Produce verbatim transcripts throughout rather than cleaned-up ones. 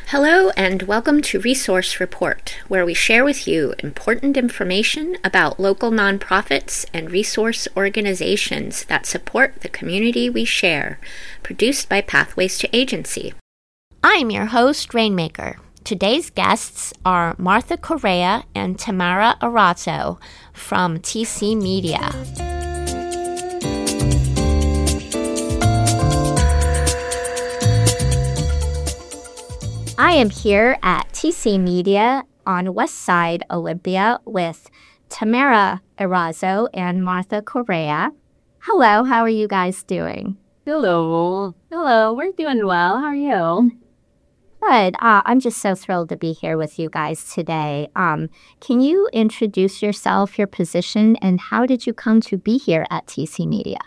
Hello and welcome to Resource Report, where we share with you important information about local nonprofits and resource organizations that support the community we share, produced by Pathways to Agency. I'm your host, Rainmaker. Today's guests are Martha Correa and Tamara Arazo from T C Media. I am here at T C Media on West Side Olympia with Tamara Arazo and Martha Correa. Hello, how are you guys doing? Hello. Hello, we're doing well. How are you? Good. Uh, I'm just so thrilled to be here with you guys today. Um, can you introduce yourself, your position, and how did you come to be here at T C Media?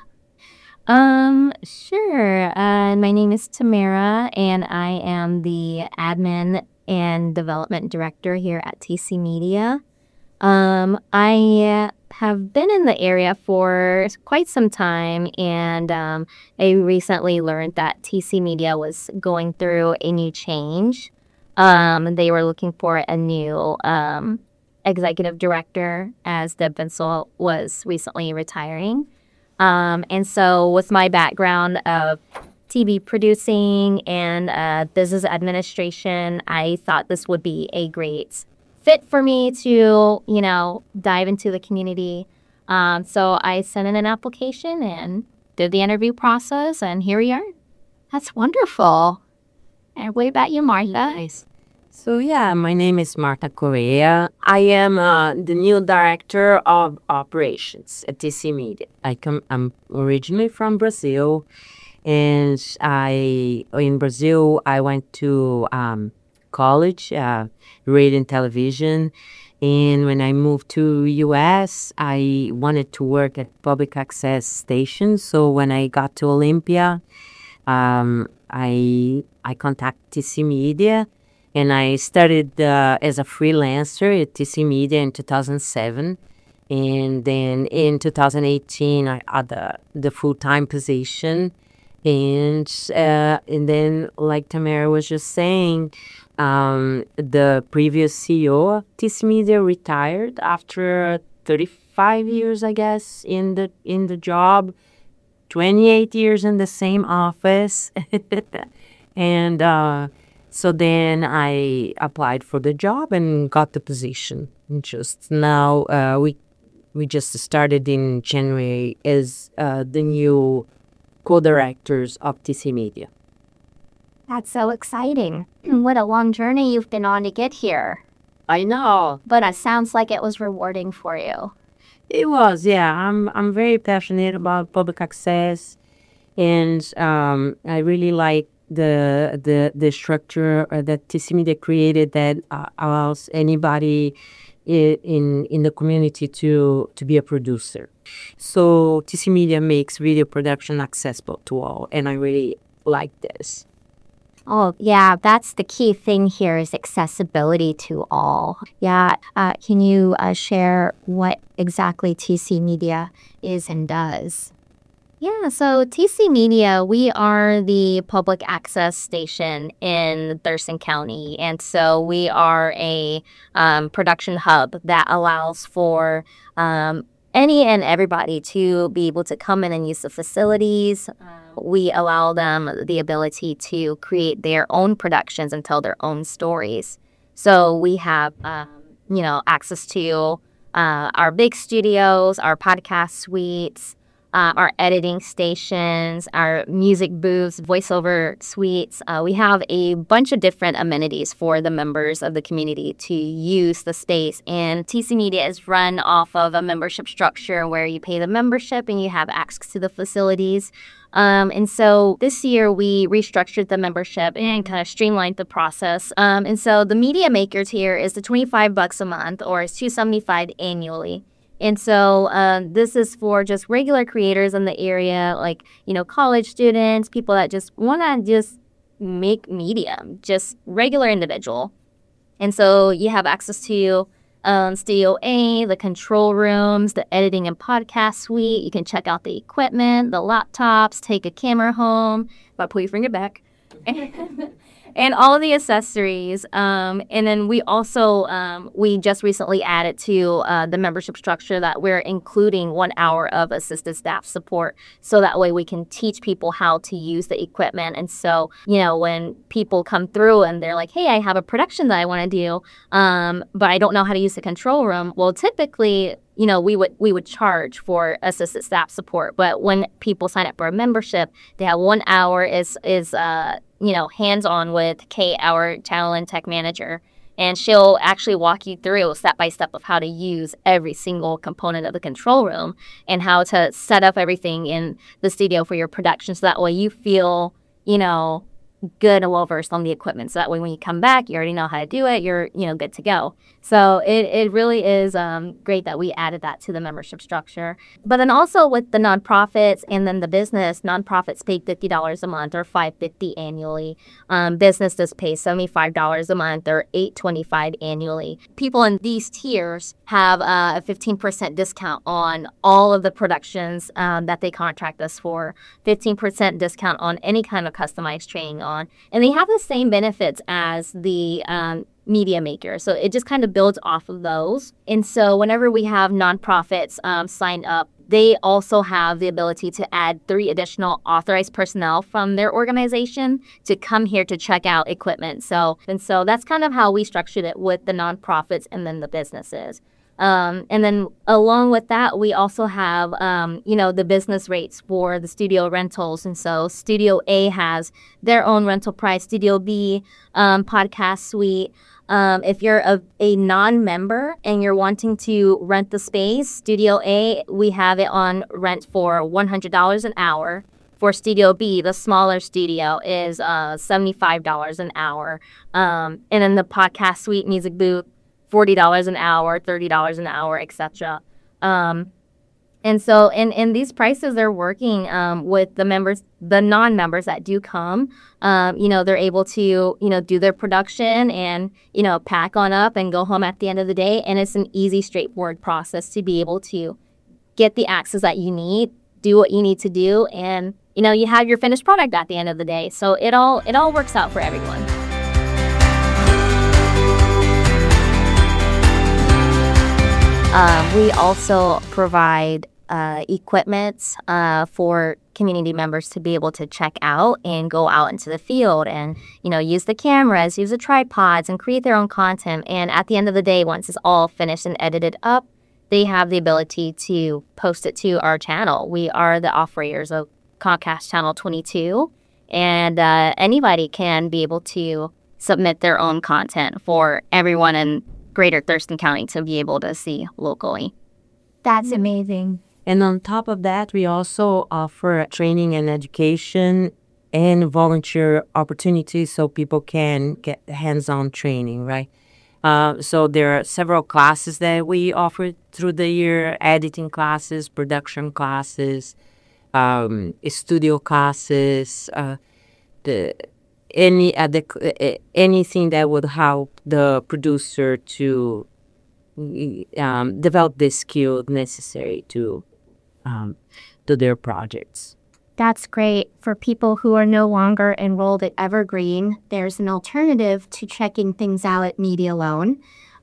Um, sure. Uh, my name is Tamara, and I am the admin and development director here at T C Media. Um, I have been in the area for quite some time, and um, I recently learned that T C Media was going through a new change. Um, they were looking for a new um, executive director, as Deb Bensel was recently retiring. Um, and so with my background of T V producing and uh, business administration, I thought this would be a great fit for me to, you know, dive into the community. Um, so I sent in an application and did the interview process, and here we are. That's wonderful. And what about you, Martha? Nice. So yeah, my name is Martha Correa. I am uh, the new director of operations at T C Media. I come. I'm originally from Brazil, and I in Brazil I went to um, college, uh, radio and television. And when I moved to U S, I wanted to work at public access stations. So when I got to Olympia, um, I I contacted T C Media. And I started uh, as a freelancer at T C Media in two thousand seven. And then in two thousand eighteen, I had the, the full-time position. And uh, and then, like Tamara was just saying, um, the previous C E O of T C Media retired after thirty-five years, I guess, in the in the job, twenty-eight years in the same office. and... Uh, So then I applied for the job and got the position. And just now, uh, we we just started in January as uh, the new co-directors of T C Media. That's so exciting. What a long journey you've been on to get here. I know. But it sounds like it was rewarding for you. It was, yeah. I'm I'm very passionate about public access, and um, I really like the the the structure that T C Media created that uh, allows anybody in, in in the community to to be a producer. So T C Media makes video production accessible to all, and I really like this. Oh, yeah, that's the key thing here is accessibility to all. Yeah, uh, can you uh, share what exactly T C Media is and does? Yeah, so T C Media, we are the public access station in Thurston County. And so we are a um, production hub that allows for um, any and everybody to be able to come in and use the facilities. We allow them the ability to create their own productions and tell their own stories. So we have, um, you know, access to uh, our big studios, our podcast suites, Uh, our editing stations, our music booths, voiceover suites. Uh, we have a bunch of different amenities for the members of the community to use the space. And T C Media is run off of a membership structure where you pay the membership and you have access to the facilities. Um, and so this year we restructured the membership and kind of streamlined the process. Um, and so the media maker tier is the twenty-five bucks a month, or it's two hundred seventy-five dollars annually. And so um, this is for just regular creators in the area, like, you know, college students, people that just want to just make media, just regular individual. And so you have access to um, Studio A, the control rooms, the editing and podcast suite. You can check out the equipment, the laptops, take a camera home, but pull your finger back. and all of the accessories. Um, and then we also, um, we just recently added to uh, the membership structure that we're including one hour of assisted staff support. So that way we can teach people how to use the equipment. And so, you know, when people come through and they're like, hey, I have a production that I want to do, um, but I don't know how to use the control room. Well, typically, you know, we would we would charge for assisted staff support. But when people sign up for a membership, they have one hour is, is uh, you know, hands-on with Kate, our channel and tech manager. And she'll actually walk you through step by step of how to use every single component of the control room and how to set up everything in the studio for your production. So that way you feel, you know, good and well versed on the equipment. So that way when you come back, you already know how to do it. You're, you know, good to go. So it, it really is um, great that we added that to the membership structure. But then also with the nonprofits and then the business, nonprofits pay fifty dollars a month or five hundred fifty dollars annually. Um, business does pay seventy-five dollars a month or eight hundred twenty-five dollars annually. People in these tiers have uh, a fifteen percent discount on all of the productions um, that they contract us for, fifteen percent discount on any kind of customized training on, and they have the same benefits as the um, media maker. So it just kind of builds off of those. And so whenever we have nonprofits um, sign up, they also have the ability to add three additional authorized personnel from their organization to come here to check out equipment. So, and so that's kind of how we structured it with the nonprofits and then the businesses. Um, and then along with that, we also have, um, you know, the business rates for the studio rentals. And so Studio A has their own rental price, Studio B, um, podcast suite. Um, if you're a, a non-member and you're wanting to rent the space, Studio A, we have it on rent for one hundred dollars an hour. For Studio B, the smaller studio, is uh, seventy-five dollars an hour. Um, and then the podcast suite, music booth, forty dollars an hour, thirty dollars an hour, et cetera. Um, and so, and, and these prices are working um, with the members, the non-members that do come. Um, you know, they're able to, you know, do their production and, you know, pack on up and go home at the end of the day. And it's an easy, straightforward process to be able to get the access that you need, do what you need to do, and, you know, you have your finished product at the end of the day. So it all, it all works out for everyone. Um, we also provide uh, equipment uh, for community members to be able to check out and go out into the field and, you know, use the cameras, use the tripods, and create their own content. And at the end of the day, once it's all finished and edited up, they have the ability to post it to our channel. We are the operators of Comcast Channel twenty-two, and uh, anybody can be able to submit their own content for everyone in Greater Thurston County to be able to see locally. That's amazing. And on top of that, we also offer training and education and volunteer opportunities so people can get hands-on training, right? Uh, so there are several classes that we offer through the year: editing classes, production classes, um, studio classes, uh, the any uh, the, anything that would help the producer to um, develop the skill necessary to um, do their projects. That's great. For people who are no longer enrolled at Evergreen, there's an alternative to checking things out at Media Loan.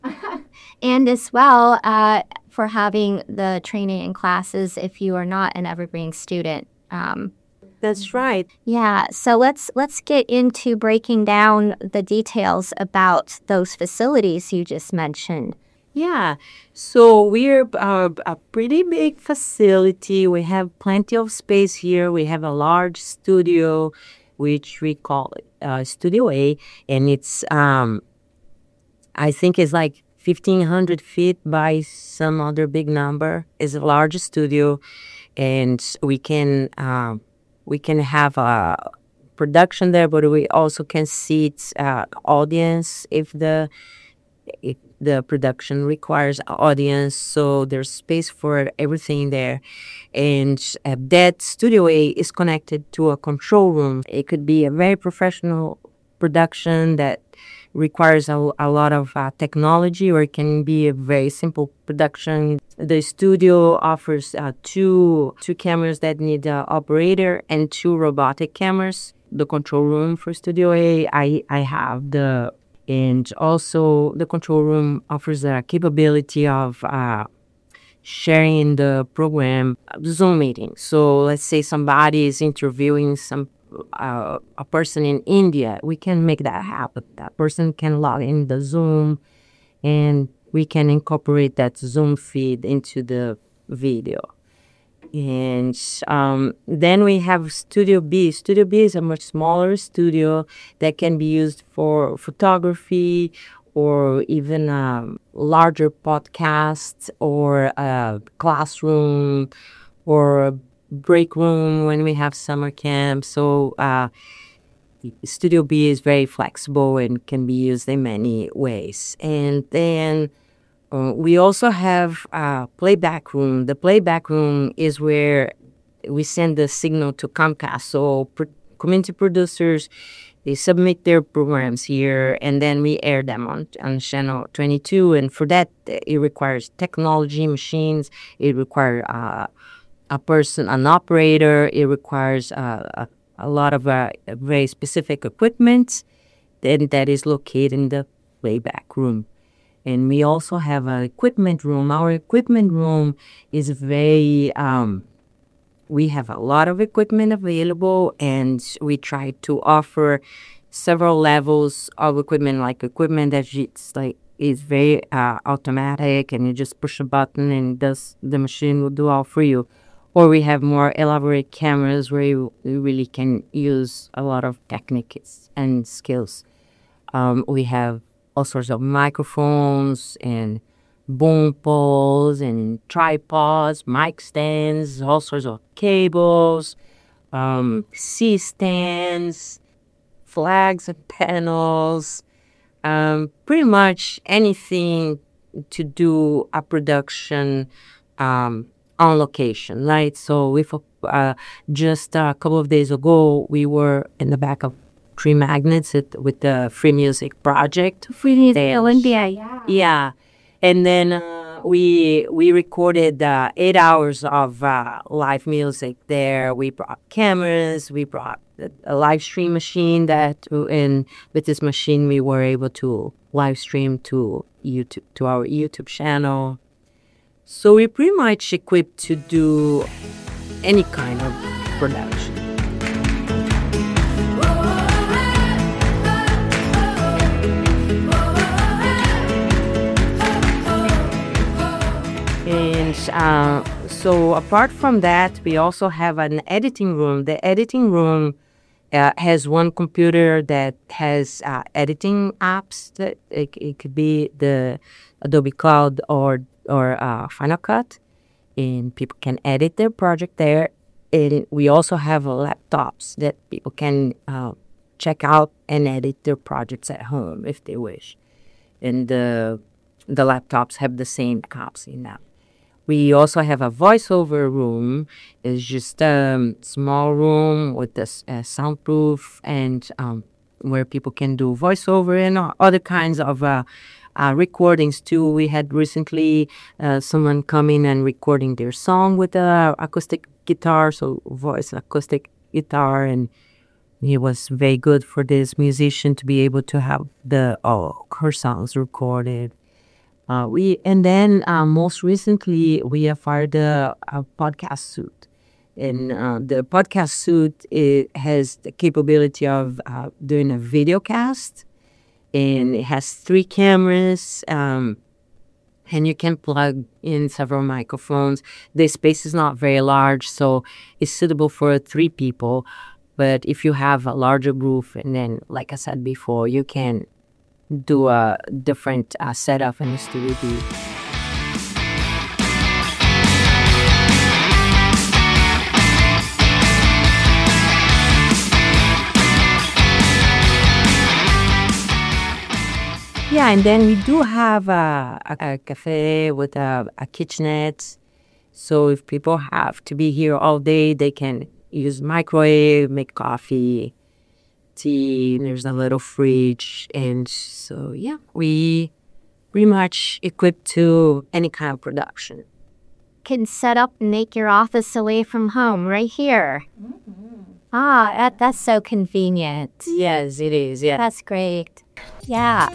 And as well, uh, for having the training and classes if you are not an Evergreen student. Um, That's right. Yeah, so let's let's get into breaking down the details about those facilities you just mentioned. Yeah, so we're uh, a pretty big facility. We have plenty of space here. We have a large studio, which we call uh, Studio A, and it's, um, I think it's like fifteen hundred feet by some other big number. It's a large studio, and we can um, we can have a production there, but we also can seat uh, audience if the if the production requires audience, so there's space for everything there. And uh, that Studio A is connected to a control room. It could be a very professional production that requires a, a lot of uh, technology, or it can be a very simple production. The studio offers uh, two two cameras that need an operator and two robotic cameras. the control room for Studio A. I, I have the, and also the control room offers the capability of uh, sharing the program Zoom meeting. So let's say somebody is interviewing some uh, a person in India. We can make that happen. That person can log in the Zoom, and we can incorporate that Zoom feed into the video. And um, then we have Studio B. Studio B is a much smaller studio that can be used for photography or even um, larger podcasts or a classroom or a break room when we have summer camp. So uh, Studio B is very flexible and can be used in many ways. And then Uh, we also have a playback room. The playback room is where we send the signal to Comcast. So pro- community producers, they submit their programs here, and then we air them on, on channel twenty-two. And for that, it requires technology, machines. It requires uh, a person, an operator. It requires uh, a, a lot of uh, very specific equipment that, that is located in the playback room. And we also have an equipment room. Our equipment room is very, um, we have a lot of equipment available, and we try to offer several levels of equipment, like equipment that it's like is very uh, automatic, and you just push a button and does the machine will do all for you. Or we have more elaborate cameras where you, you really can use a lot of techniques and skills. Um, we have all sorts of microphones and boom poles and tripods, mic stands, all sorts of cables, um, C-stands, flags and panels, um, pretty much anything to do a production um, on location, right? So with uh, just a couple of days ago, we were in the back of Tree Magnets at, with the Free Music Project. Free Music Olympia, yeah. Yeah. And then uh, we we recorded uh, eight hours of uh, live music there. We brought cameras. We brought a, a live stream machine that, and with this machine, we were able to live stream to YouTube, to our YouTube channel. So we're pretty much equipped to do any kind of production. And uh, so apart from that, we also have an editing room. The editing room uh, has one computer that has uh, editing apps. That it, it could be the Adobe Cloud or or uh, Final Cut, and people can edit their project there. And we also have laptops that people can uh, check out and edit their projects at home if they wish. And the the laptops have the same apps in them. We also have a voiceover room. It's just a small room with a, a soundproof and um, where people can do voiceover and other kinds of uh, uh, recordings too. We had recently uh, someone come in and recording their song with a acoustic guitar, so voice acoustic guitar, and it was very good for this musician to be able to have the oh, her songs recorded. Uh, we and then uh, most recently we acquired a, a podcast suite, and uh, the podcast suite it has the capability of uh, doing a video cast, and it has three cameras, um, and you can plug in several microphones. The space is not very large, so it's suitable for three people. But if you have a larger booth, and then, like I said before, you can do a different uh, setup in the studio. Yeah, and then we do have a, a, a cafe with a, a kitchenette. So if people have to be here all day, they can use microwave, make coffee, tea. There's a little fridge. And so, yeah, we pretty much equipped to any kind of production. Can set up and make your office away from home right here. Mm-hmm. Ah, that, that's so convenient. Yes, it is. Yeah. That's great. Yeah.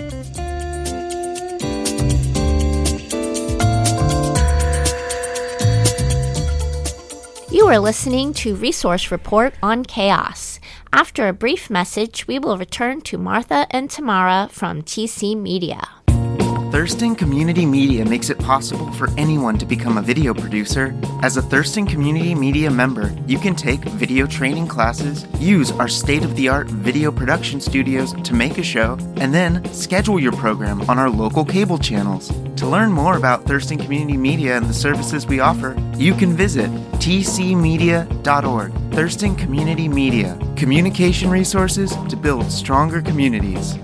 You are listening to Resource Report on Chaos. After a brief message, we will return to Martha and Tamara from T C Media. Thurston Community Media makes it possible for anyone to become a video producer. As a Thurston Community Media member, you can take video training classes, use our state-of-the-art video production studios to make a show, and then schedule your program on our local cable channels. To learn more about Thurston Community Media and the services we offer, you can visit t c media dot org. Thurston Community Media, communication resources to build stronger communities.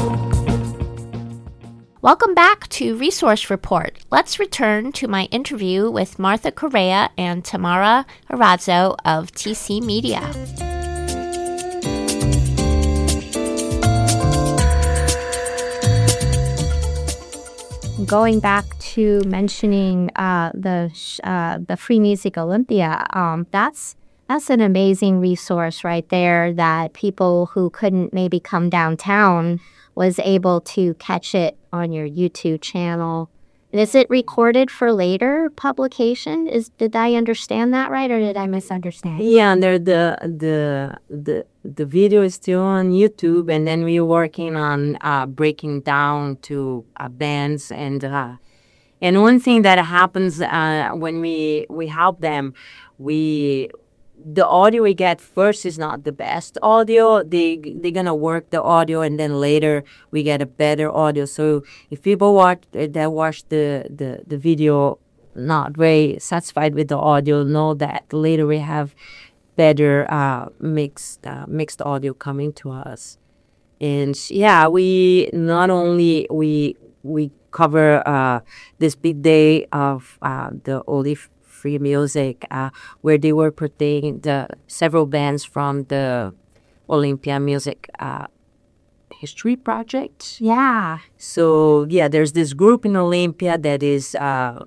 Welcome back to Resource Report. Let's return to my interview with Martha Correa and Tamara Arazzo of T C Media. Going back to mentioning uh, the uh, the Free Music Olympia, um, that's that's an amazing resource right there that people who couldn't maybe come downtown was able to catch it on your YouTube channel. Is it recorded for later publication? Is did I understand that right, or did I misunderstand? Yeah, and there the the the the video is still on YouTube, and then we're working on uh, breaking down to uh, bands and uh, and one thing that happens uh, when we we help them, we. The audio we get first is not the best audio. They they're gonna work the audio, and then later we get a better audio. So if people watch that watch the, the, the video not very satisfied with the audio, know that later we have better uh, mixed uh, mixed audio coming to us. And yeah, we not only we we cover uh, this big day of uh, the Olive Free Music, uh, where they were putting the several bands from the Olympia Music uh, History Project. Yeah. So yeah, there's this group in Olympia that is uh,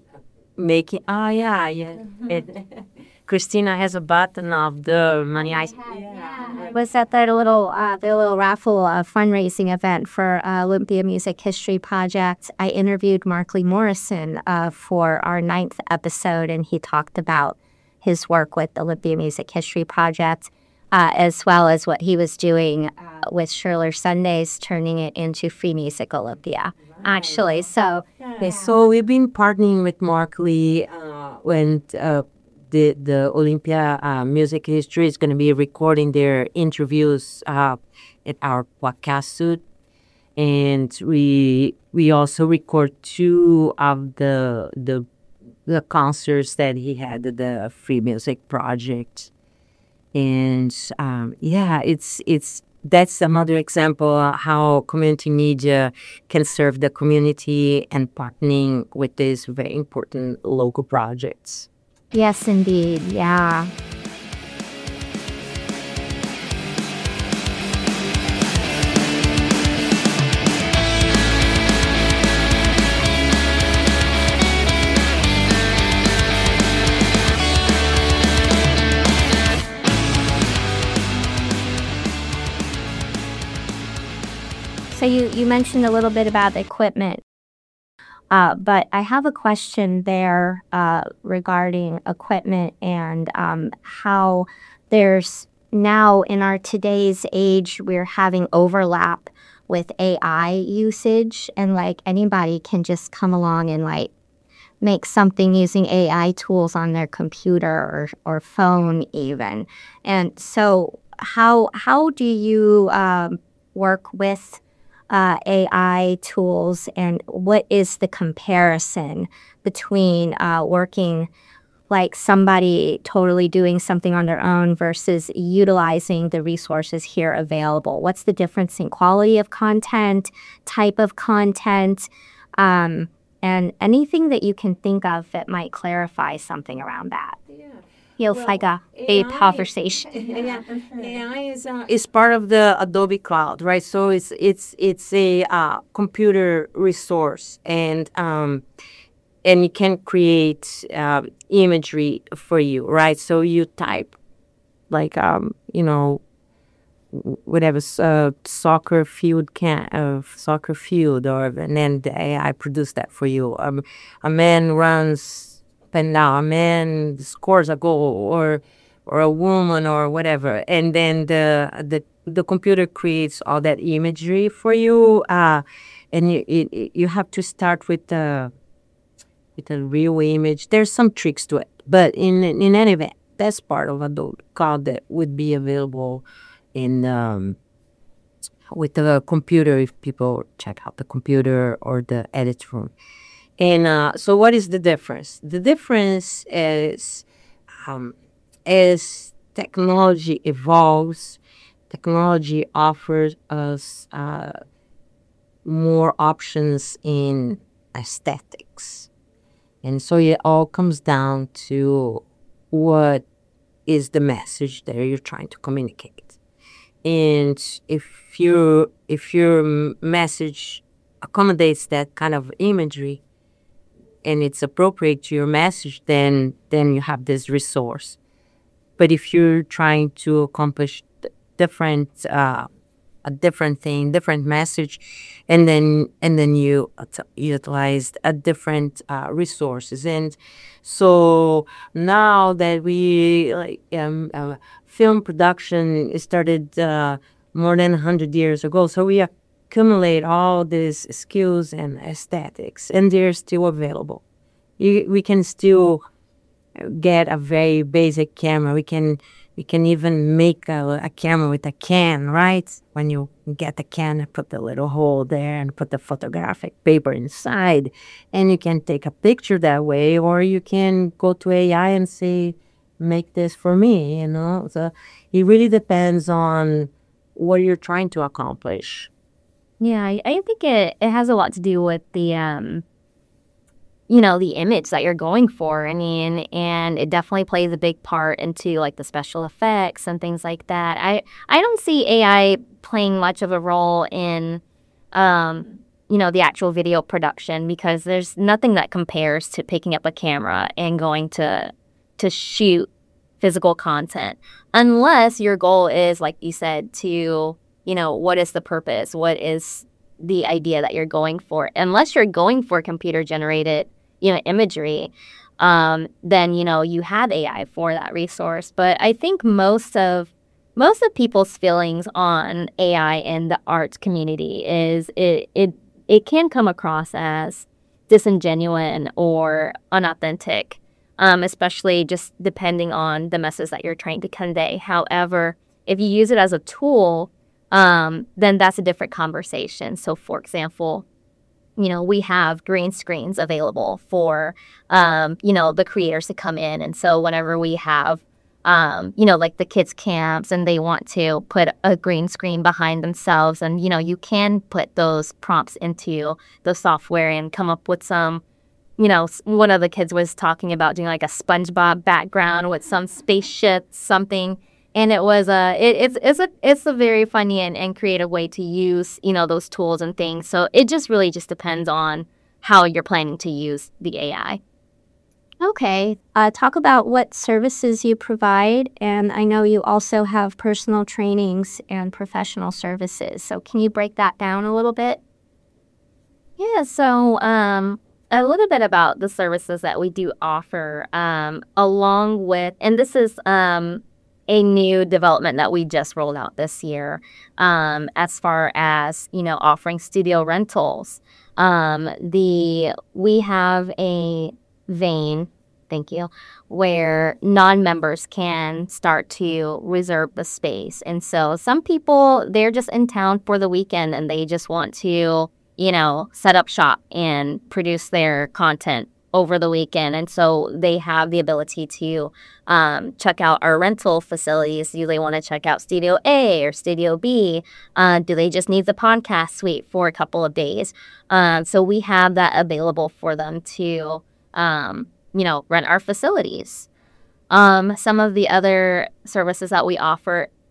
making. Oh yeah, yeah. It, Christina has a button of the money. I Yeah. Was at that little uh, the little raffle uh, fundraising event for uh, Olympia Music History Project. I interviewed Mark Lee Morrison uh, for our ninth episode, and he talked about his work with the Olympia Music History Project, uh, as well as what he was doing uh, with Schurler Sundays, turning it into Free Music Olympia, actually. So, okay, so we've been partnering with Mark Lee uh, when. Uh, The, the Olympia uh, Music History is going to be recording their interviews uh, at our podcast suite. And we we also record two of the the the concerts that he had at the Free Music Project. And um, yeah, it's it's that's another example of how community media can serve the community and partnering with these very important local projects. yes, indeed. Yeah. So you, you mentioned a little bit about the equipment. Uh, but I have a question there uh, regarding equipment and um, how there's now in our today's age, we're having overlap with A I usage, and like anybody can just come along and like make something using A I tools on their computer or, or phone even. And so how, how do you um, work with Uh, A I tools, and what is the comparison between uh, working like somebody totally doing something on their own versus utilizing the resources here available? What's the difference in quality of content, type of content, um, and anything that you can think of that might clarify something around that? Yeah. Feels Well, like a, a A I conversation. Yeah, A I is uh, is part of the Adobe Cloud, right? So it's it's it's a uh, computer resource, and um, and you can create uh, imagery for you, right? So you type like, um, you know, whatever uh, soccer field can uh, soccer field, or and then the A I produce that for you. Um, a man runs up and down, a man scores a goal, or or a woman, or whatever, and then the the the computer creates all that imagery for you, uh, and you it, you have to start with the with a real image. There's some tricks to it, but in in any event, that's part of Adobe Cloud that would be available in um, with the computer if people check out the computer or the edit room. And uh, so what is the difference? The difference is um, as technology evolves, technology offers us uh, more options in aesthetics. And so it all comes down to what is the message that you're trying to communicate. And if your if your message accommodates that kind of imagery and it's appropriate to your message, then then you have this resource. But if you're trying to accomplish different uh, a different thing, different message, and then and then you utilized a different uh, resources. And so now that we like um, uh, film production started uh, more than a hundred years ago, so we accumulate all these skills and aesthetics, and they're still available. You, we can still get a very basic camera. We can we can even make a, a camera with a can, right? When you get the can, put the little hole there and put the photographic paper inside, and you can take a picture that way, or you can go to A I and say, make this for me, you know? So it really depends on what you're trying to accomplish. Yeah, I, I think it, it has a lot to do with the, um, you know, the image that you're going for. I mean, and it definitely plays a big part into like the special effects and things like that. I, I don't see A I playing much of a role in, um, you know, the actual video production, because there's nothing that compares to picking up a camera and going to to shoot physical content, unless your goal is, like you said, to, you know, what is the purpose? What is the idea that you're going for? Unless you're going for computer generated, you know, imagery, um, then, you know, you have A I for that resource. But I think most of most of people's feelings on A I in the arts community is it it it can come across as disingenuous or unauthentic. Um, especially just depending on the message that you're trying to convey. However, if you use it as a tool, um, then that's a different conversation. So, for example, you know, we have green screens available for, um, you know, the creators to come in. And so whenever we have, um, you know, like the kids' camps and they want to put a green screen behind themselves, and, you know, you can put those prompts into the software and come up with some, you know, one of the kids was talking about doing like a SpongeBob background with some spaceship, something. And it was a, it, it's it's a it's a very funny and, and creative way to use, you know, those tools and things. So it just really just depends on how you're planning to use the A I. Okay. Uh, talk about what services you provide. And I know you also have personal trainings and professional services. So can you break that down a little bit? Yeah, so um, a little bit about the services that we do offer, um, along with, and this is um, a new development that we just rolled out this year, um, as far as, you know, offering studio rentals. Um, the we have a vein, thank you, where non-members can start to reserve the space. And so some people, they're just in town for the weekend and they just want to, you know, set up shop and produce their content over the weekend. And so they have the ability to um, check out our rental facilities. Do they want to check out Studio A or Studio B? Uh, do they just need the podcast suite for a couple of days? Uh, so we have that available for them to, um, you know, rent our facilities. Um, some of the other services that we offer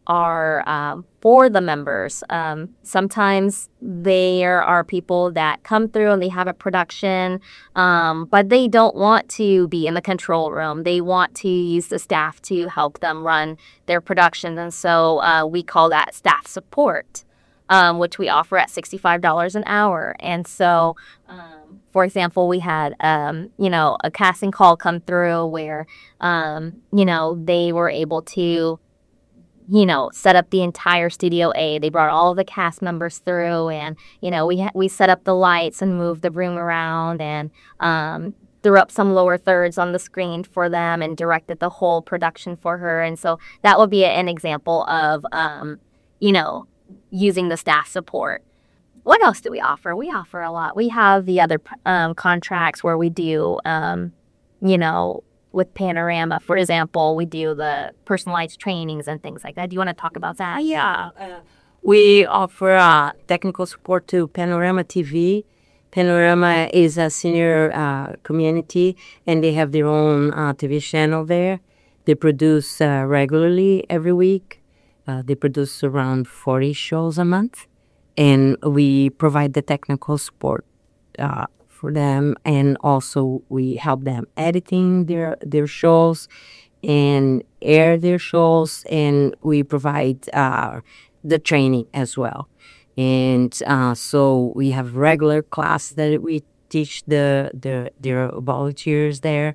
are um, for the members. Um, sometimes there are people that come through and they have a production, um, but they don't want to be in the control room. They want to use the staff to help them run their productions. And so uh, we call that staff support, um, which we offer at sixty-five dollars an hour. And so, um, for example, we had, um, you know, a casting call come through where, um, you know, they were able to, you know, set up the entire Studio A. They brought all of the cast members through, and, you know, we ha- we set up the lights and moved the room around, and um, threw up some lower thirds on the screen for them and directed the whole production for her. And so that would be an example of, um, you know, using the staff support. What else do we offer? We offer a lot. We have the other um, contracts where we do, um, you know, with Panorama, for example, we do the personalized trainings and things like that. Do you want to talk about that? Yeah. Uh, we offer uh, technical support to Panorama T V. Panorama is a senior uh, community, and they have their own uh, T V channel there. They produce uh, regularly every week. Uh, they produce around forty shows a month, and we provide the technical support uh, for them, and also we help them editing their their shows and air their shows, and we provide uh, the training as well. And uh, so we have regular class that we teach the the their volunteers there,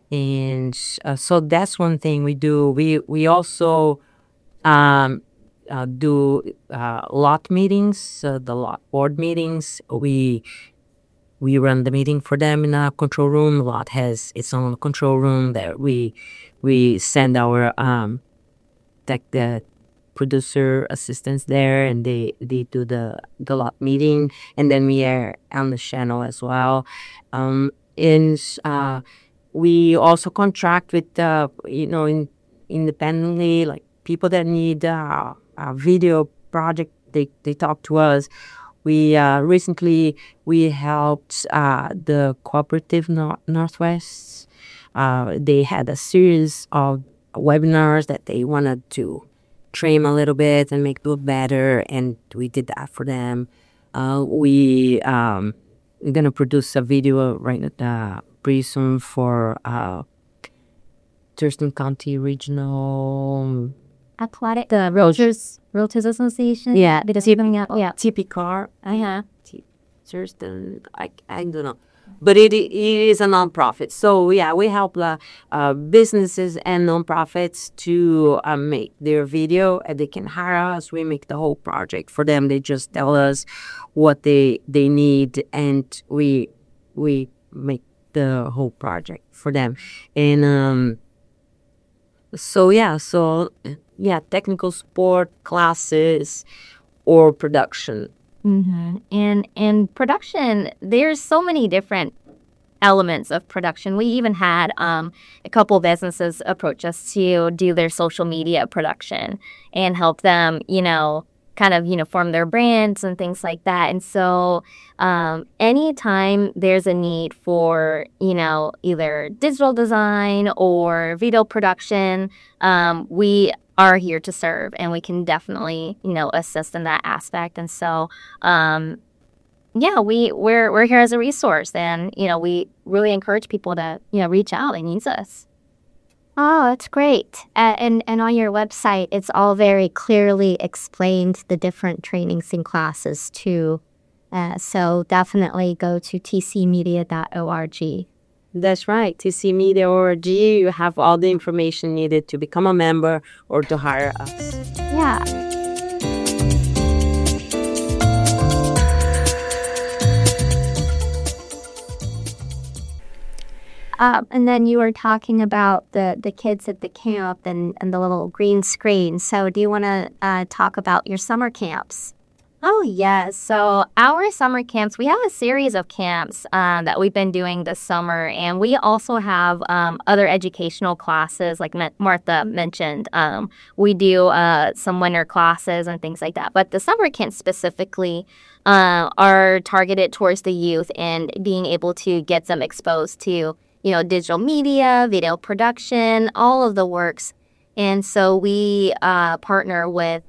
and uh, so that's one thing we do. We we also um, uh, do uh, lot meetings, uh, the lot board meetings. We we run the meeting for them in a control room. Lot has its own control room that we we send our um tech the producer assistants there, and they they do the the lot meeting, and then we are on the channel as well. Um, and uh, we also contract with uh, you know in, independently, like people that need uh, a video project. They they talk to us. We uh, recently we helped uh, the Cooperative Nor- Northwest. Uh, they had a series of webinars that they wanted to train a little bit and make it better, and we did that for them. Uh, we um, we're gonna produce a video right uh, pretty soon for uh, Thurston County Regional Athletic, the Realtors Realtors Association. Yeah, because you're coming out. Yeah, T P C A R. uh, yeah. T- Thurston, I I don't know. But it, it is a nonprofit. So, yeah, we help uh, uh, businesses and nonprofits to uh, make their video, and they can hire us. We make the whole project for them. They just tell us what they they need, and we we make the whole project for them. And um, so, yeah, so, yeah, technical support, classes, or production. Mm-hmm. And and production, there's so many different elements of production. We even had um, a couple businesses approach us to do their social media production and help them, you know, kind of, you know, form their brands and things like that. And so um, anytime there's a need for, you know, either digital design or video production, um, we are here to serve, and we can definitely, you know, assist in that aspect. And so, um, yeah, we we're we're here as a resource, and you know, we really encourage people to, you know, reach out and use us. Oh, that's great. Uh, and and on your website, it's all very clearly explained, the different trainings and classes too. Uh, so definitely go to t c media dot org. That's right. T C Media dot org, you have all the information needed to become a member or to hire us. Yeah. Um, and then you were talking about the, the kids at the camp and, and the little green screen. So do you want to uh, talk about your summer camps? Oh, yes. So our summer camps, we have a series of camps um, that we've been doing this summer. And we also have um, other educational classes, like Martha mentioned. Um, we do uh, some winter classes and things like that. But the summer camps specifically uh, are targeted towards the youth and being able to get them exposed to, you know, digital media, video production, all of the works. And so we uh, partner with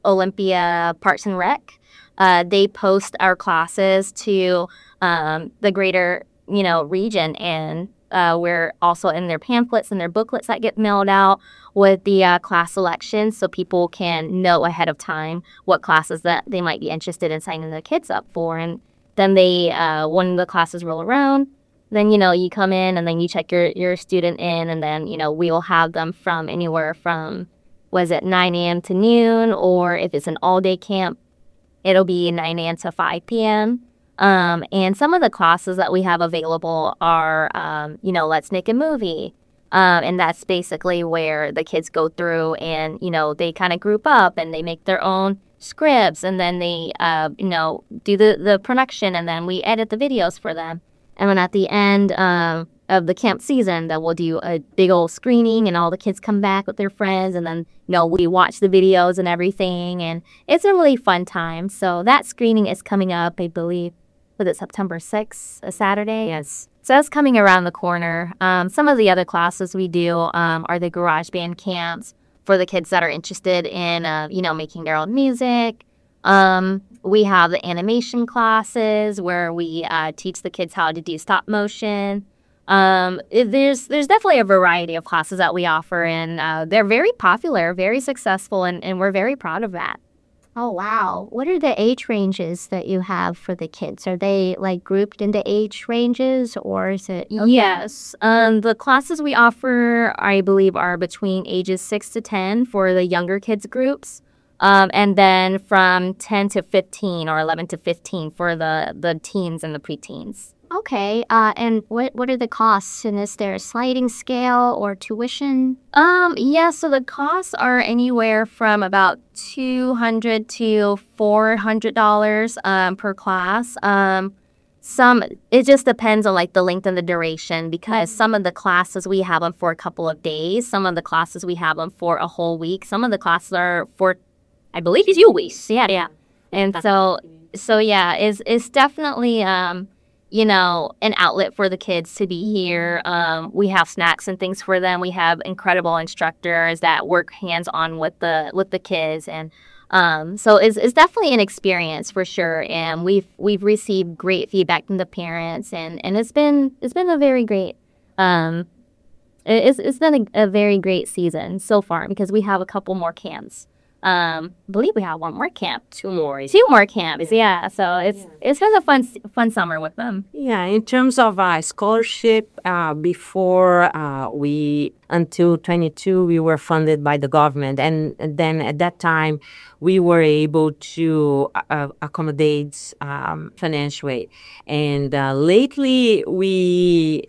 Olympia Parks and Rec. Uh, they post our classes to um, the greater, you know, region, and uh, we're also in their pamphlets and their booklets that get mailed out with the uh, class selection, so people can know ahead of time what classes that they might be interested in signing their kids up for. And then they, uh, when the classes roll around, then, you know, you come in and then you check your, your student in, and then, you know, we will have them from anywhere from, was it nine a.m. to noon, or if it's an all-day camp, it'll be nine a.m. to five p.m. Um, and some of the classes that we have available are, um, you know, Let's Make a Movie. Um, and that's basically where the kids go through and, you know, they kind of group up and they make their own scripts, and then they, uh, you know, do the, the production, and then we edit the videos for them. And then at the end um, of the camp season, that we'll do a big old screening, and all the kids come back with their friends, and then, you know, we watch the videos and everything, and it's a really fun time. So that screening is coming up, I believe, was it September sixth, a Saturday? Yes. So that's coming around the corner. Um, some of the other classes we do um, are the garage band camps for the kids that are interested in, uh, you know, making their own music. Um, we have the animation classes where we uh, teach the kids how to do stop motion. Um, it, there's there's definitely a variety of classes that we offer, and uh, they're very popular, very successful, and, and we're very proud of that. Oh, wow. What are the age ranges that you have for the kids? Are they like grouped into age ranges, or is it? Okay. Yes. Um, the classes we offer, I believe, are between ages six to ten for the younger kids groups. Um, and then from ten to fifteen or eleven to fifteen for the, the teens and the preteens. Okay. Uh, and what what are the costs? And is there a sliding scale or tuition? Um, yeah, so the costs are anywhere from about two hundred to four hundred dollars um, per class. Um, some it just depends on like the length and the duration, because some of the classes we have them for a couple of days, some of the classes we have them for a whole week, some of the classes are for, I believe, it's few weeks. Yeah, yeah. And so so yeah, it's it's definitely um. you know, an outlet for the kids to be here. Um, we have snacks and things for them. We have incredible instructors that work hands-on with the with the kids, and um, so it's, it's definitely an experience for sure. And we've we've received great feedback from the parents, and, and it's been it's been a very great um, it's it's been a, a very great season so far, because we have a couple more camps. Um, I believe we have one more camp. Two more. Two more camps, yeah. So it's yeah. it's been a fun fun summer with them. Yeah, in terms of uh, scholarship, uh, before uh, we, until twenty-two, we were funded by the government. And, and then at that time, we were able to uh, accommodate um, financial aid. And uh, lately, we...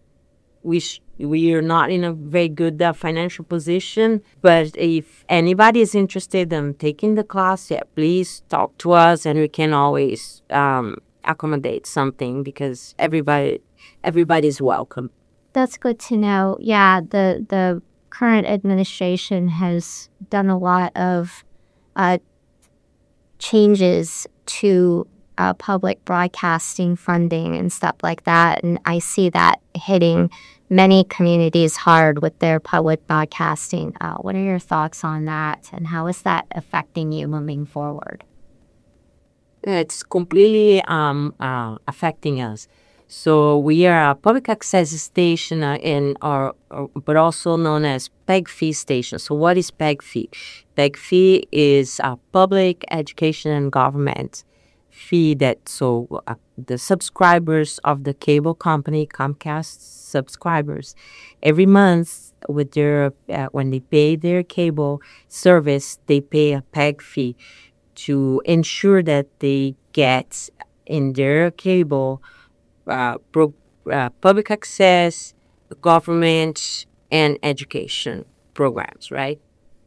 we sh- We are not in a very good uh, financial position, but if anybody is interested in taking the class, yeah, please talk to us, and we can always um, accommodate something, because everybody everybody is welcome. That's good to know. Yeah, the the current administration has done a lot of uh, changes to uh, public broadcasting funding and stuff like that, and I see that hitting many communities hard with their public broadcasting. Uh, what are your thoughts on that, and how is that affecting you moving forward? It's completely um, uh, affecting us. So we are a public access station, uh, in our, or, but also known as PEG-FEE station. So what is PEG-FEE? PEG-FEE is a public education and government fee that, so uh, the subscribers of the cable company, Comcast subscribers, every month with their uh, when they pay their cable service, they pay a PEG fee to ensure that they get in their cable uh, pro, uh, public access, government, and education programs, right?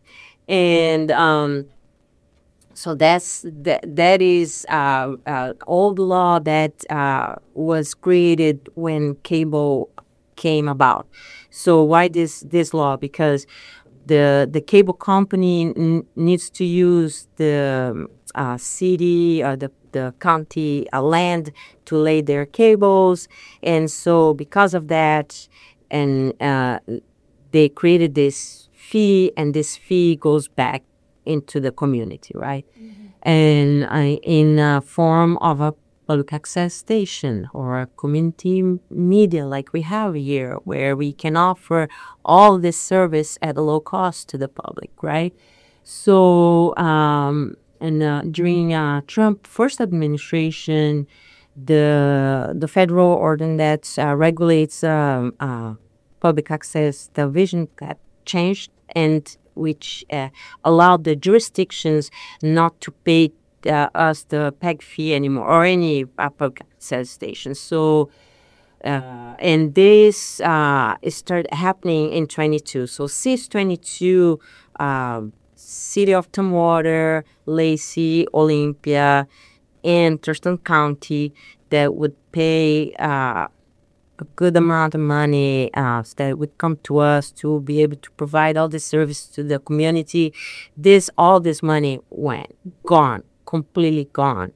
And um, so that's that. That is uh, uh, old law that uh, was created when cable came about. So why this this law? Because the the cable company n- needs to use the uh, city or the the county uh, land to lay their cables, and so because of that, and uh, they created this fee, and this fee goes back into the community, right? Mm-hmm. And uh, in a form of a public access station or a community media like we have here, where we can offer all this service at a low cost to the public, right? So, um, and uh, during uh, Trump first administration, the the federal ordinance that uh, regulates um, uh, public access television got changed, and which uh, allowed the jurisdictions not to pay uh, us the PEG fee anymore, or any uh, public access station. So, uh, and this uh, started happening in twenty-two. So since twenty-two, um, City of Tumwater, Lacey, Olympia, and Thurston County that would pay uh, a good amount of money uh, that would come to us to be able to provide all this service to the community. This all this money went gone, completely gone,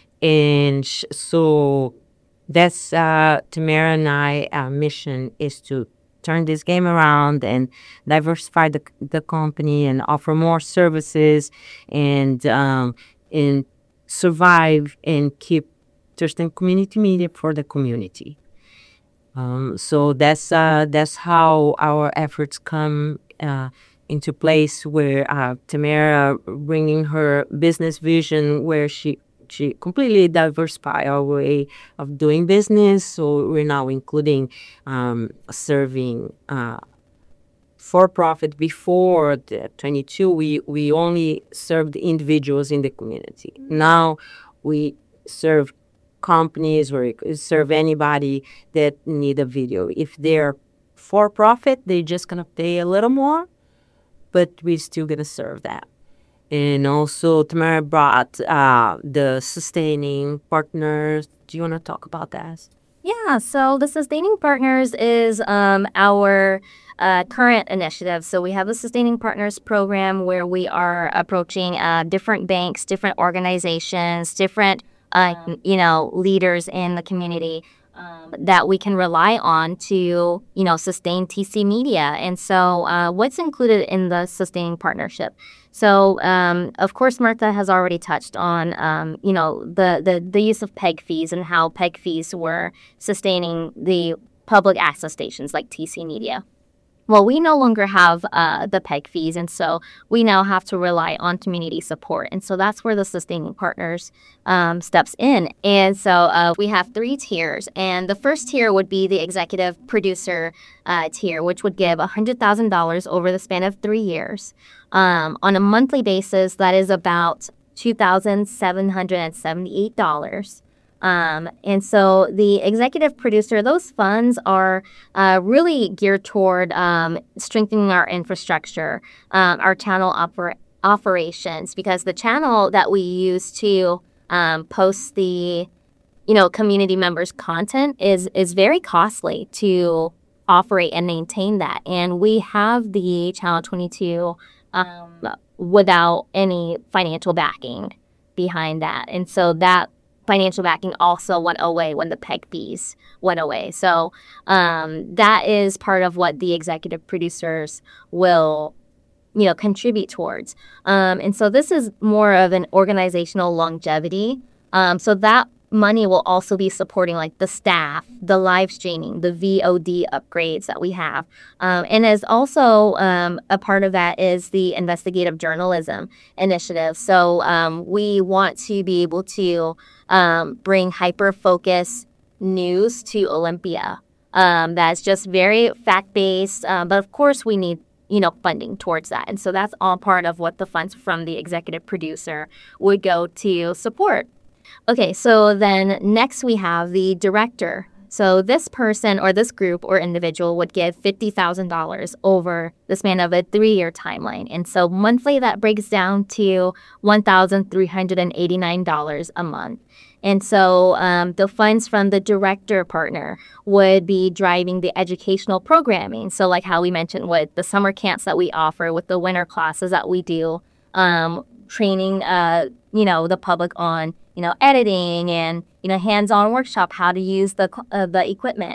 and sh- so that's uh, Tamara and I. Our mission is to turn this game around and diversify the the company and offer more services and um, and survive and keep Thurston Community Media for the community. Um, so that's uh, that's how our efforts come uh, into place. Where uh, Tamara bringing her business vision, where she she completely diversify our way of doing business. So we're now including um, serving uh, for profit. Before the twenty-two, we we only served individuals in the community. Now we serve companies or serve anybody that need a video. If they're for profit, they're just gonna pay a little more, but we're still gonna serve that. And also, Tamara brought uh, the sustaining partners. Do you want to talk about that? Yeah, so the Sustaining Partners is um, our uh, current initiative. So we have the Sustaining Partners program where we are approaching uh, different banks, different organizations, different uh, you know leaders in the community um, that we can rely on to you know sustain T C Media. And so uh, what's included in the Sustaining Partnership? So, um, of course, Martha has already touched on, um, you know, the, the, the use of PEG fees and how PEG fees were sustaining the public access stations like T C Media. Well, we no longer have uh, the PEG fees, and so we now have to rely on community support. And so that's where the Sustaining Partners um, steps in. And so uh, we have three tiers. And the first tier would be the executive producer uh, tier, which would give one hundred thousand dollars over the span of three years. Um, on a monthly basis, that is about two thousand seven hundred seventy-eight dollars. Um, and so the executive producer, those funds are uh, really geared toward um, strengthening our infrastructure, um, our channel oper- operations, because the channel that we use to um, post the, you know, community members' content is is very costly to operate and maintain that. And we have the Channel twenty-two um, without any financial backing behind that. And so that financial backing also went away when the PEG fees went away. So um, that is part of what the executive producers will, you know, contribute towards. Um, and so this is more of an organizational longevity. Um, so that money will also be supporting like the staff, the live streaming, the V O D upgrades that we have. Um, and as also um, a part of that is the investigative journalism initiative. So um, we want to be able to um, bring hyper-focus news to Olympia. Um, that's just very fact-based, um, but of course we need you know, funding towards that. And so that's all part of what the funds from the executive producer would go to support. Okay, so then next we have the director. So this person or this group or individual would give fifty thousand dollars over the span of a three-year timeline. And so monthly that breaks down to one thousand three hundred eighty-nine dollars a month. And so um, the funds from the director partner would be driving the educational programming. So like how we mentioned with the summer camps that we offer, with the winter classes that we do, um, training, uh, you know, the public on, you know, editing and, you know, hands-on workshop, how to use the uh, the equipment.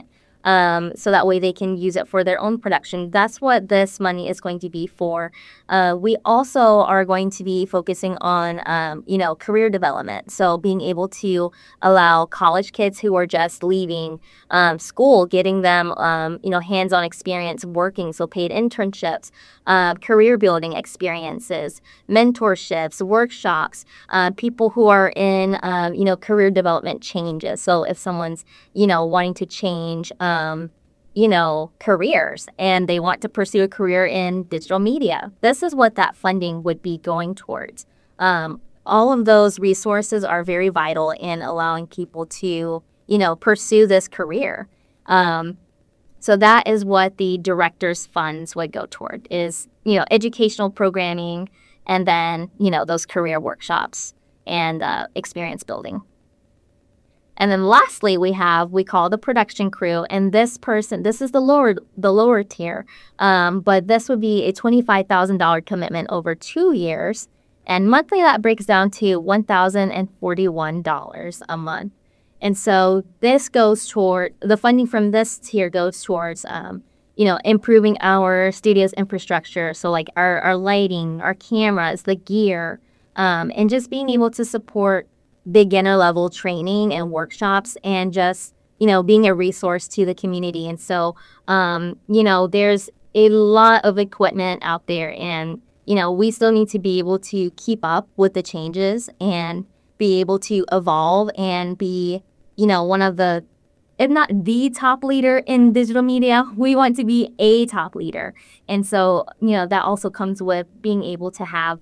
Um, so that way they can use it for their own production. That's what this money is going to be for. Uh, we also are going to be focusing on, um, you know, career development. So being able to allow college kids who are just leaving um, school, getting them, um, you know, hands-on experience working, so paid internships, uh, career building experiences, mentorships, workshops, uh, people who are in, uh, you know, career development changes. So if someone's, you know, wanting to change, um, Um, you know, careers and they want to pursue a career in digital media. This is what that funding would be going towards. Um, all of those resources are very vital in allowing people to, you know, pursue this career. Um, so that is what the director's funds would go toward is, you know, educational programming and then, you know, those career workshops and uh, experience building. And then lastly, we have, we call the production crew. And this person, this is the lower the lower tier. Um, but this would be a twenty-five thousand dollars commitment over two years. And monthly, that breaks down to one thousand forty-one dollars a month. And so this goes toward, the funding from this tier goes towards, um, you know, improving our studio's infrastructure. So like our, our lighting, our cameras, the gear, um, and just being able to support beginner level training and workshops and just, you know, being a resource to the community. And so, um, you know, there's a lot of equipment out there and, you know, we still need to be able to keep up with the changes and be able to evolve and be, you know, one of the, if not the top leader in digital media, we want to be a top leader. And so, you know, that also comes with being able to have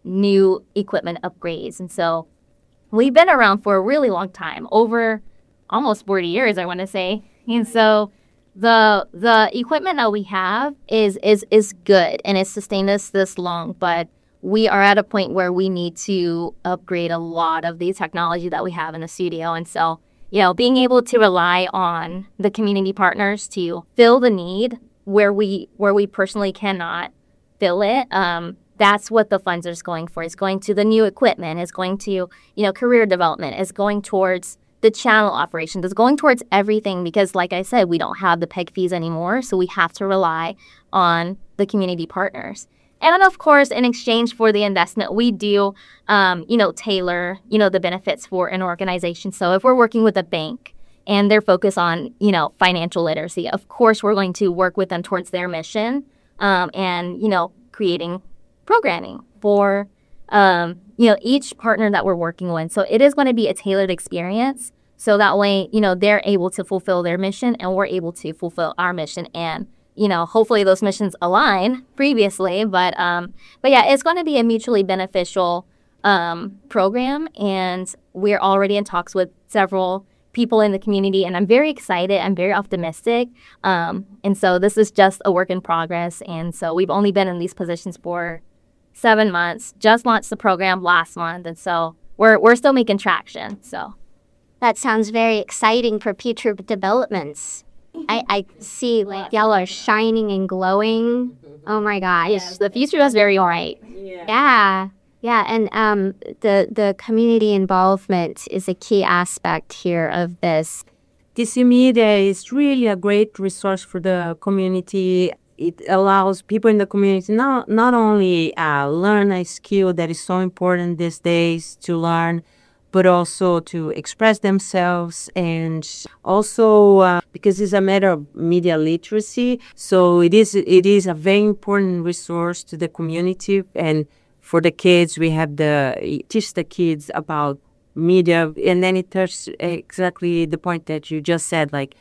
new equipment upgrades. And so, we've been around for a really long time, over almost forty years, I want to say. And so the the equipment that we have is is is good and it's sustained us this long, but we are at a point where we need to upgrade a lot of the technology that we have in the studio. And so, you know, being able to rely on the community partners to fill the need where we where we personally cannot fill it, um, that's what the funds are going for. It's going to the new equipment. It's going to, you know, career development. It's going towards the channel operations. It's going towards everything because, like I said, we don't have the P E G fees anymore. So we have to rely on the community partners. And then, of course, in exchange for the investment, we do, um, you know, tailor, you know, the benefits for an organization. So if we're working with a bank and they're focused on, you know, financial literacy, of course, we're going to work with them towards their mission um, and, you know, creating programming for, um, you know, each partner that we're working with. So it is going to be a tailored experience. So that way, you know, they're able to fulfill their mission and we're able to fulfill our mission. And, you know, hopefully those missions align previously. But, um, but yeah, it's going to be a mutually beneficial um, program. And we're already in talks with several people in the community. And I'm very excited. I'm very optimistic. Um, and so this is just a work in progress. And so we've only been in these positions for seven months, just launched the program last month. And so we're we're still making traction. So that sounds very exciting for future developments. I, I see like y'all are shining and glowing. Oh my gosh. Yes, the future is very bright. Yeah. Yeah. Yeah. And um the the community involvement is a key aspect here of this. T C Media is really a great resource for the community. It allows people in the community not not only uh, learn a skill that is so important these days to learn, but also to express themselves, and also uh, because it's a matter of media literacy. So it is it is a very important resource to the community, and for the kids, we have the teach the kids about media, and then it touches exactly the point that you just said, like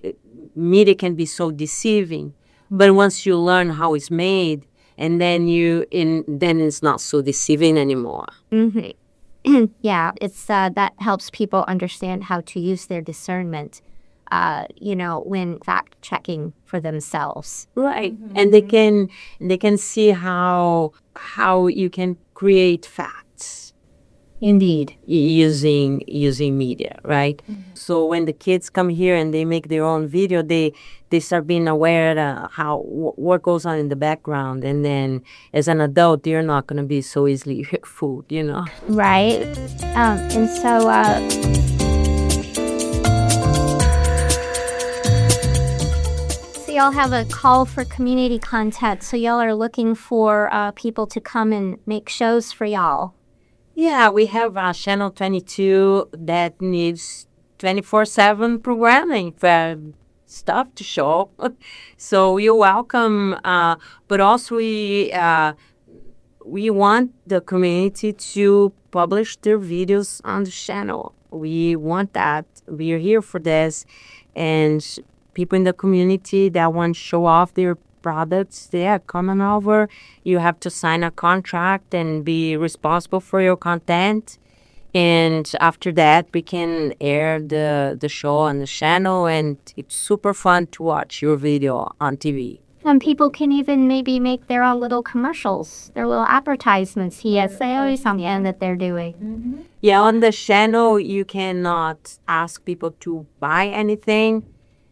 media can be so deceiving. But once you learn how it's made, and then you in then it's not so deceiving anymore. Mm-hmm. Yeah, it's uh, that helps people understand how to use their discernment, uh, you know, when fact checking for themselves. Right, mm-hmm. and they can they can see how how you can create facts. Indeed, using using media, right? Mm-hmm. So when the kids come here and they make their own video, they they start being aware of how what goes on in the background, and then as an adult, you're not going to be so easily fooled, you know? Right. Um, and so. Uh, y'all have a call for community content, so y'all are looking for uh, people to come and make shows for y'all. Yeah, we have uh, Channel twenty-two that needs twenty-four seven programming for stuff to show. So you're welcome. Uh, but also we uh, we want the community to publish their videos on the channel. We want that. We are here for this. And people in the community that want to show off their products, they are coming over. You have to sign a contract and be responsible for your content. And after that, we can air the, the show on the channel, and it's super fun to watch your video on T V. And people can even maybe make their own little commercials, their little advertisements, P S A or something that they're doing. Mm-hmm. Yeah, on the channel, you cannot ask people to buy anything.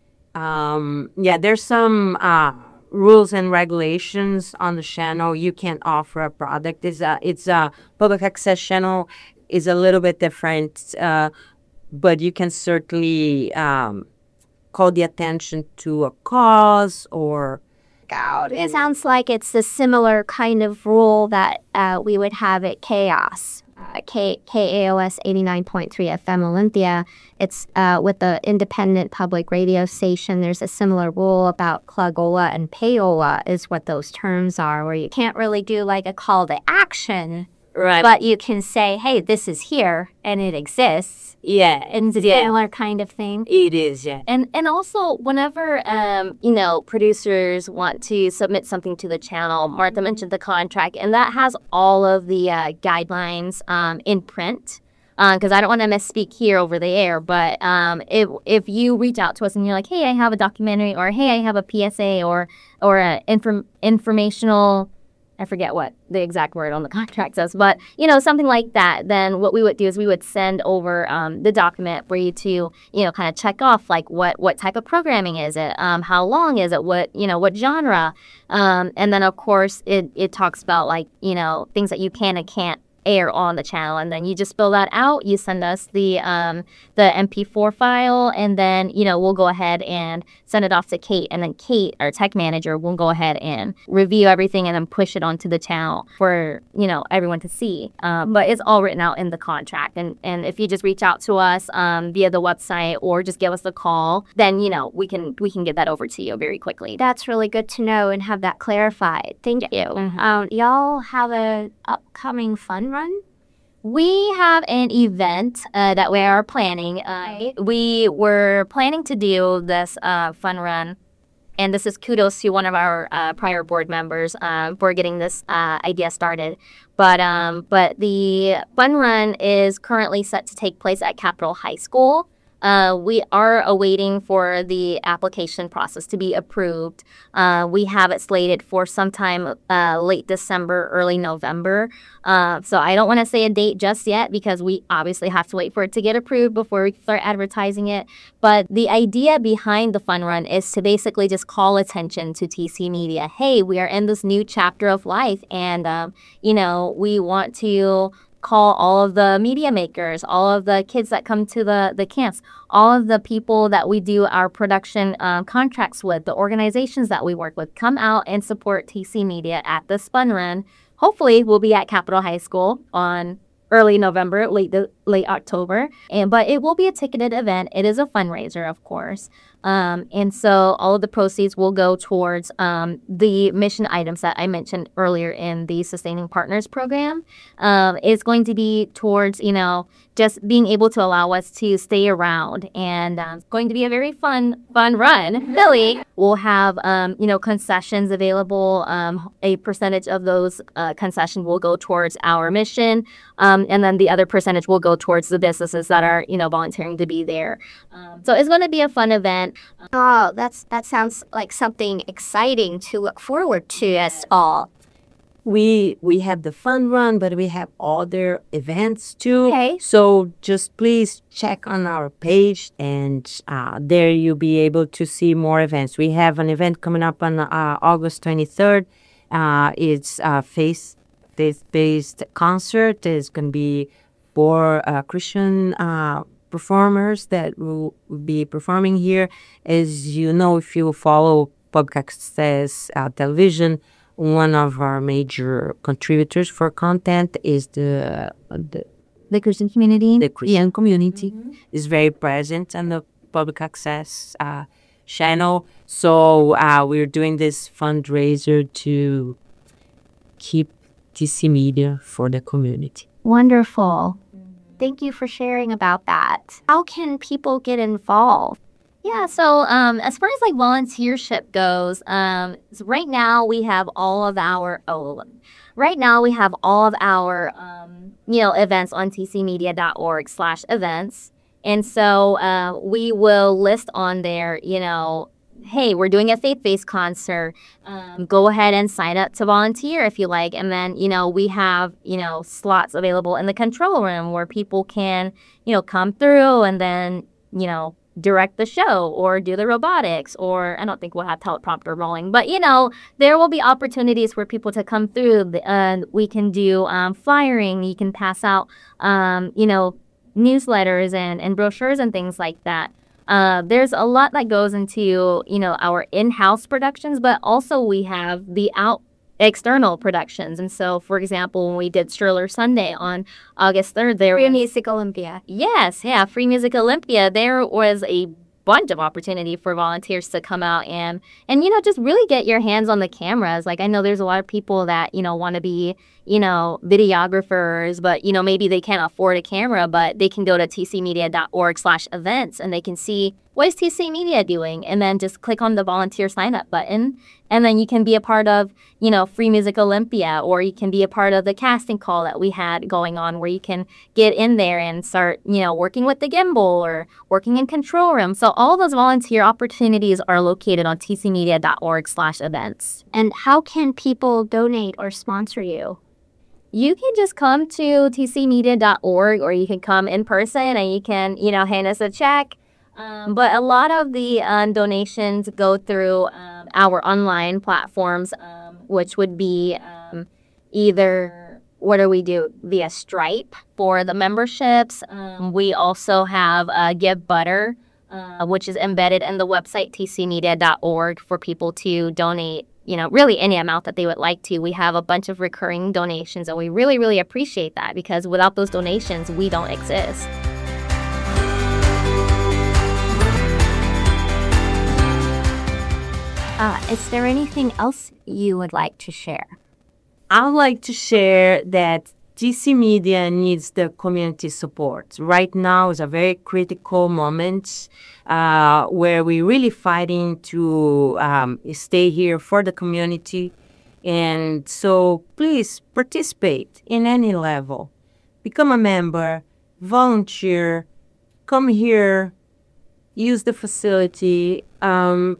Um, yeah, there's some uh, rules and regulations on the channel. You can't offer a product. It's a, it's a public access channel. Is a little bit different, uh, but you can certainly um, call the attention to a cause or out. It sounds like it's a similar kind of rule that uh, we would have at Chaos, uh, K- KAOS eighty-nine point three F M Olympia. It's uh, with the independent public radio station. There's a similar rule about Clagola and Payola is what those terms are, where you can't really do like a call to action. Right. But you can say, hey, this is here and it exists. Yeah. And it's a yeah. similar kind of thing. It is, yeah. And and also, whenever, um, you know, producers want to submit something to the channel, Martha mentioned the contract, and that has all of the uh, guidelines um, in print. Because uh, I don't want to misspeak here over the air, but um, if if you reach out to us and you're like, hey, I have a documentary, or hey, I have a P S A, or or an inform- informational... I forget what the exact word on the contract says, but, you know, something like that, then what we would do is we would send over um, the document for you to, you know, kind of check off, like, what, what type of programming is it? Um, how long is it? What, you know, what genre? Um, and then, of course, it, it talks about, like, you know, things that you can and can't air on the channel, and then you just fill that out. You send us the um the M P four file, and then, you know, we'll go ahead and send it off to Kate, and then Kate, our tech manager, will go ahead and review everything and then push it onto the channel for, you know, everyone to see. Um, but it's all written out in the contract, and and if you just reach out to us um via the website or just give us a call, then, you know, we can we can get that over to you very quickly. That's really good to know and have that clarified. Thank you. Mm-hmm. Um, y'all have a upcoming fun run? We have an event uh, that we are planning. Uh, we were planning to do this uh, fun run, and this is kudos to one of our uh, prior board members uh, for getting this uh, idea started. But um, but the fun run is currently set to take place at Capitol High School. Uh, we are awaiting for the application process to be approved. Uh, we have it slated for sometime uh, late December, early November. Uh, so I don't want to say a date just yet because we obviously have to wait for it to get approved before we start advertising it. But the idea behind the fun run is to basically just call attention to T C Media. Hey, we are in this new chapter of life, and um, you know, we want to call all of the media makers, all of the kids that come to the, the camps, all of the people that we do our production um, contracts with, the organizations that we work with, come out and support T C Media at this fun run. Hopefully, we'll be at Capitol High School on early November, late late October, and but it will be a ticketed event. It is a fundraiser, of course. Um, and so all of the proceeds will go towards um, the mission items that I mentioned earlier in the Sustaining Partners program. Um, it's going to be towards, you know, just being able to allow us to stay around, and uh, it's going to be a very fun, fun run. Billy will have, um, you know, concessions available. Um, a percentage of those uh, concessions will go towards our mission, um, and then the other percentage will go towards the businesses that are, you know, volunteering to be there. Um, so it's going to be a fun event. Oh, that's that sounds like something exciting to look forward to us all. We we have the fun run, but we have other events too. Okay. So just please check on our page, and uh, there you'll be able to see more events. We have an event coming up on uh, August twenty-third. Uh, it's a faith faith-based concert. It's going to be for uh, Christian uh, performers that will be performing here. As you know, if you follow public access uh, television. One of our major contributors for content is the the, The Christian community, the Christian yeah. community mm-hmm. is very present on the public access uh, channel. So uh, we're doing this fundraiser to keep T C Media for the community. Wonderful. Thank you for sharing about that. How can people get involved? Yeah, so um, as far as like volunteership goes, um, so right now we have all of our oh, right now we have all of our um, you know events on tcmedia.org slash events, and so uh, we will list on there, you know, hey, we're doing a faith-based concert. Um, go ahead and sign up to volunteer if you like, and then you know we have you know slots available in the control room where people can you know come through and then you know. direct the show or do the robotics, or I don't think we'll have teleprompter rolling, but you know there will be opportunities for people to come through. And uh, we can do um, flyering. You can pass out um, you know newsletters and, and brochures and things like that. Uh, there's a lot that goes into you know our in-house productions, but also we have the out external productions. And so, for example, when we did Stroller Sunday on August third, there Free was... Music Olympia. Yes, yeah, Free Music Olympia. There was a bunch of opportunity for volunteers to come out and, and you know, just really get your hands on the cameras. Like, I know there's a lot of people that, you know, want to be, you know, videographers, but, you know, maybe they can't afford a camera, but they can go to tcmedia.org slash events and they can see what is T C Media doing, and then just click on the volunteer sign up button, and then you can be a part of, you know, Free Music Olympia, or you can be a part of the casting call that we had going on where you can get in there and start, you know, working with the gimbal or working in control room. So all those volunteer opportunities are located on tcmedia.org slash events. And how can people donate or sponsor you? You can just come to tcmedia dot org, or you can come in person and you can, you know, hand us a check. Um, but a lot of the uh, donations go through um, our online platforms, um, which would be um, either, what do we do, via Stripe for the memberships. Um, we also have uh, Give Butter, uh, which is embedded in the website tcmedia dot org for people to donate, you know, really any amount that they would like to. We have a bunch of recurring donations, and we really, really appreciate that, because without those donations, we don't exist. Uh, is there anything else you would like to share? I would like to share that T C Media needs the community support. Right now is a very critical moment uh, where we're really fighting to um, stay here for the community. And so please participate in any level. Become a member, volunteer, come here, use the facility. Um,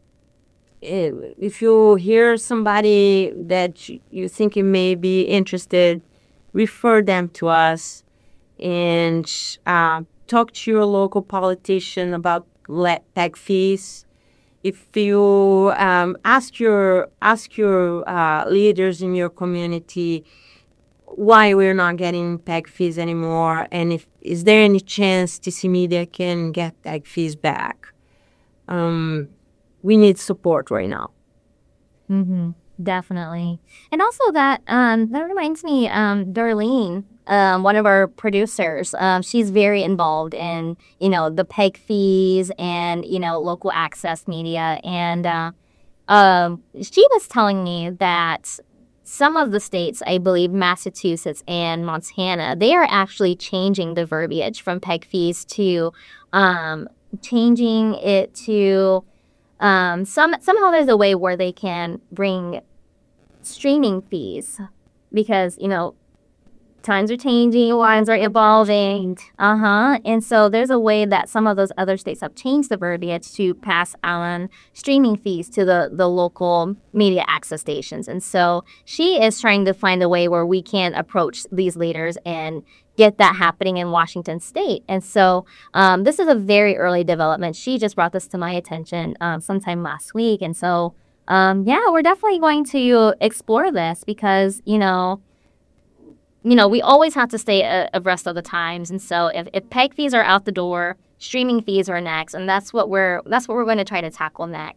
If you hear somebody that you think may be interested, refer them to us, and uh, talk to your local politician about PEG fees. If you um, ask your ask your uh, leaders in your community why we're not getting PEG fees anymore, and if is there any chance T C Media can get PEG fees back. Um, We need support right now. Mm-hmm. Definitely. And also that um, that reminds me, um, Darlene, um, one of our producers, um, she's very involved in, you know, the PEG fees and, you know, local access media. And uh, um, she was telling me that some of the states, I believe Massachusetts and Montana, they are actually changing the verbiage from PEG fees to um, changing it to... Um, some somehow there's a way where they can bring streaming fees, because, you know, times are changing, lines are evolving. Uh-huh. And so there's a way that some of those other states have changed the verbiage to pass on streaming fees to the, the local media access stations. And so she is trying to find a way where we can approach these leaders and get that happening in Washington State. And so um, this is a very early development. She just brought this to my attention um, sometime last week. And so, um, yeah, we're definitely going to explore this, because, you know, you know, we always have to stay a- abreast of the times. And so if, if PEG fees are out the door, streaming fees are next. And that's what we're that's what we're going to try to tackle next.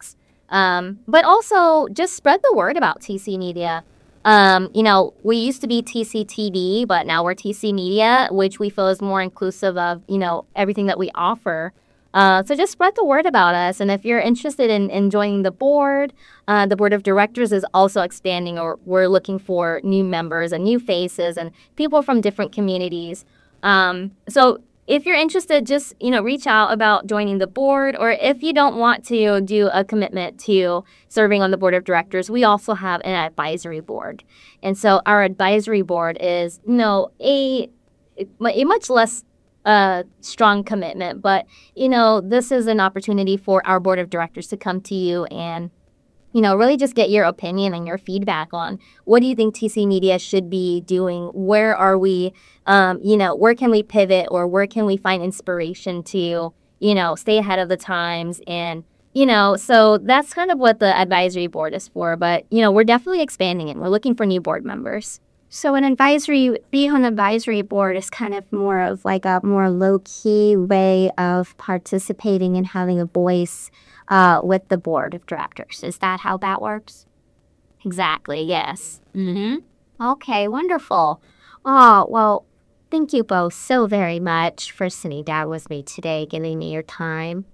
Um, but also just spread the word about T C Media. Um, you know, we used to be T C T V, but now we're T C Media, which we feel is more inclusive of, you know, everything that we offer. Uh, so just spread the word about us. And if you're interested in, in joining the board, uh, the board of directors is also expanding, or we're looking for new members and new faces and people from different communities. Um, so if you're interested, just, you know, reach out about joining the board, or if you don't want to do a commitment to serving on the board of directors, we also have an advisory board. And so our advisory board is, you know, a, a much less uh, strong commitment, but, you know, this is an opportunity for our board of directors to come to you and, you know, really just get your opinion and your feedback on what do you think T C Media should be doing? Where are we, um, you know, where can we pivot, or where can we find inspiration to, you know, stay ahead of the times? And, you know, so that's kind of what the advisory board is for. But, you know, we're definitely expanding it. We're looking for new board members. So an advisory, being on an advisory board is kind of more of like a more low-key way of participating and having a voice uh, with the board of directors. Is that how that works? Exactly, yes. Mm-hmm. Okay, wonderful. Oh, well, thank you both so very much for sitting down with me today, giving me your time.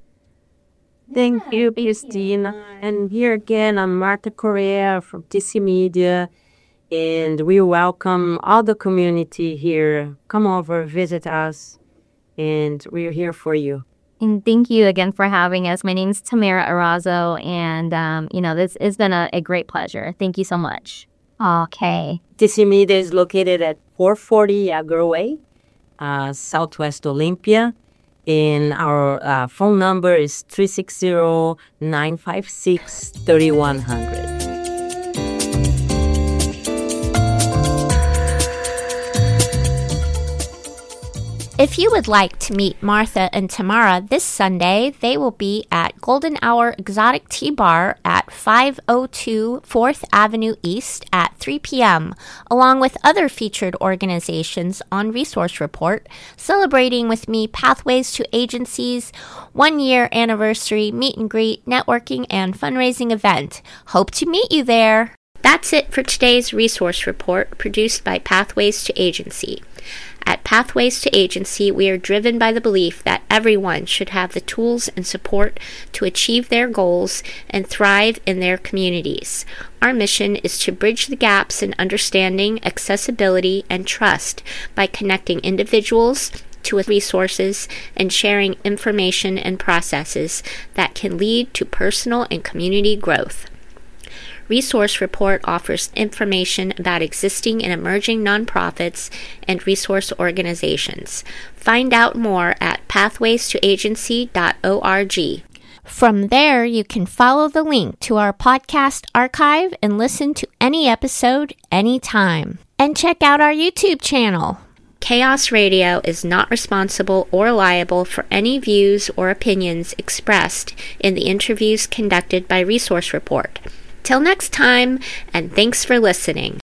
Thank you, Christina. And here again, I'm Marta Correa from T C Media. And we welcome all the community here. Come over, visit us, and we're here for you. And thank you again for having us. My name is Tamara Arazo, and, um, you know, this has been a, a great pleasure. Thank you so much. Okay. T C Media is located at four forty Agar Way, uh, Southwest Olympia. And our uh, phone number is three six zero, nine five six, three one zero zero. If you would like to meet Martha and Tamara this Sunday, they will be at Golden Hour Exotic Tea Bar at five oh two fourth Avenue East at three p.m., along with other featured organizations on Resource Report, celebrating with me Pathways to Agency's one-year anniversary meet and greet, networking, and fundraising event. Hope to meet you there. That's it for today's Resource Report, produced by Pathways to Agency. At Pathways to Agency, we are driven by the belief that everyone should have the tools and support to achieve their goals and thrive in their communities. Our mission is to bridge the gaps in understanding, accessibility, and trust by connecting individuals to resources and sharing information and processes that can lead to personal and community growth. Resource Report offers information about existing and emerging nonprofits and resource organizations. Find out more at pathways to agency dot org. From there, you can follow the link to our podcast archive and listen to any episode anytime. And check out our YouTube channel. Chaos Radio is not responsible or liable for any views or opinions expressed in the interviews conducted by Resource Report. Till next time, and thanks for listening.